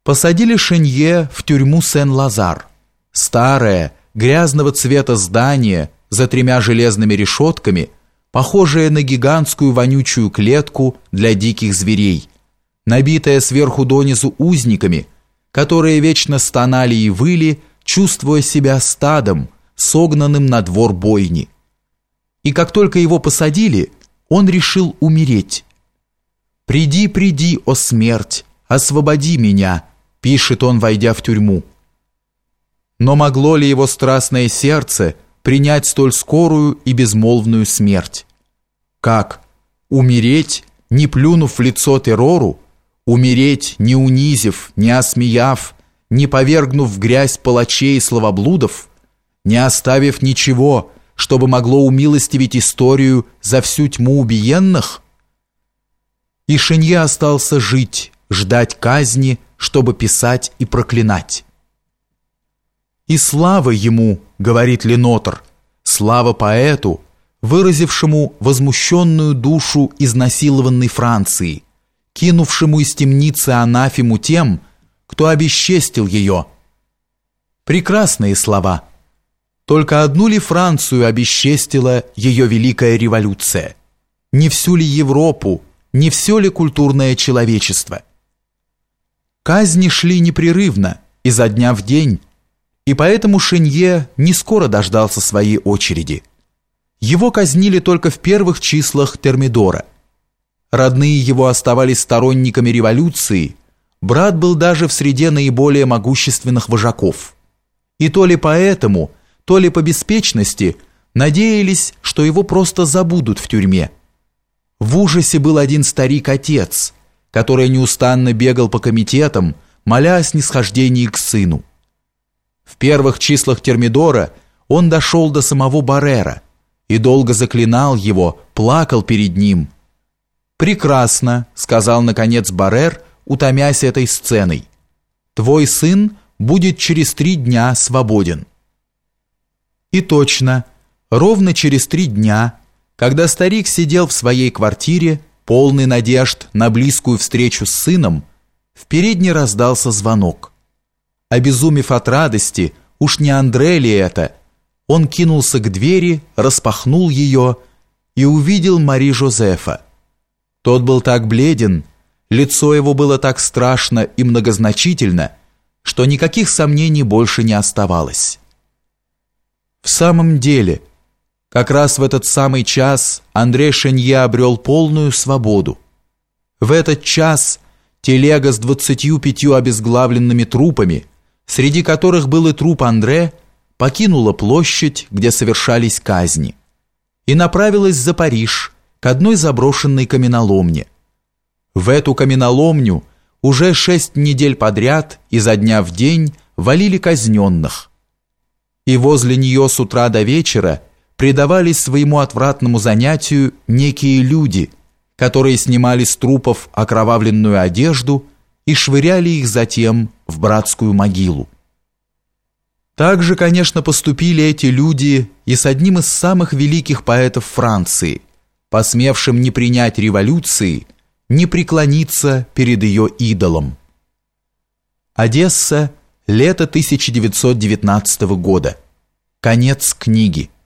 Посадили Шенье в тюрьму Сен-Лазар, старое, грязного цвета здание за 3 железными решетками, похожее на гигантскую вонючую клетку для диких зверей, набитое сверху донизу узниками, которые вечно стонали и выли, чувствуя себя стадом, согнанным на двор бойни. И как только его посадили, он решил умереть. «Приди, приди, о смерть, освободи меня», пишет он, войдя в тюрьму. Но могло ли его страстное сердце принять столь скорую и безмолвную смерть? Как? Умереть, не плюнув в лицо террору? Умереть, не унизив, не осмеяв, не повергнув в грязь палачей и словоблудов, не оставив ничего, чтобы могло умилостивить историю за всю тьму убиенных? И Шенье остался жить, ждать казни, чтобы писать и проклинать. «И слава ему, — говорит Ленотр, — слава поэту, выразившему возмущенную душу изнасилованной Франции, кинувшему из темницы анафему тем, кто обесчестил ее». Прекрасные слова. Только одну ли Францию обесчестила ее великая революция? Не всю ли Европу, не все ли культурное человечество? Казни шли непрерывно, изо дня в день, и поэтому Шенье не скоро дождался своей очереди. Его казнили только в первых числах Термидора. Родные его оставались сторонниками революции, брат был даже в среде наиболее могущественных вожаков. И то ли поэтому, то ли по беспечности надеялись, что его просто забудут в тюрьме. В ужасе был один старик-отец, который неустанно бегал по комитетам, моля о снисхождении к сыну. В первых числах Термидора он дошел до самого Баррера и долго заклинал его, плакал перед ним. «Прекрасно», — сказал наконец Баррер, утомясь этой сценой. «Твой сын будет через 3 дня свободен». И точно, ровно через 3 дня, когда старик сидел в своей квартире, полный надежд на близкую встречу с сыном, в передней раздался звонок. Обезумев от радости, уж не Андре ли это, он кинулся к двери, распахнул ее и увидел Мари-Жозефа. Тот был так бледен, лицо его было так страшно и многозначительно, что никаких сомнений больше не оставалось. В самом деле, как раз в этот самый час Андре Шенье обрел полную свободу. В этот час телега с 25 обезглавленными трупами, среди которых был и труп Андре, покинула площадь, где совершались казни, и направилась за Париж, к одной заброшенной каменоломне. В эту каменоломню уже 6 недель подряд, изо дня в день, валили казненных. И возле нее с утра до вечера предавались своему отвратному занятию некие люди, которые снимали с трупов окровавленную одежду и швыряли их затем в братскую могилу. Так же, конечно, поступили эти люди и с одним из самых великих поэтов Франции, посмевшим не принять революции, не преклониться перед ее идолом. Одесса, лето 1919 года. Конец книги.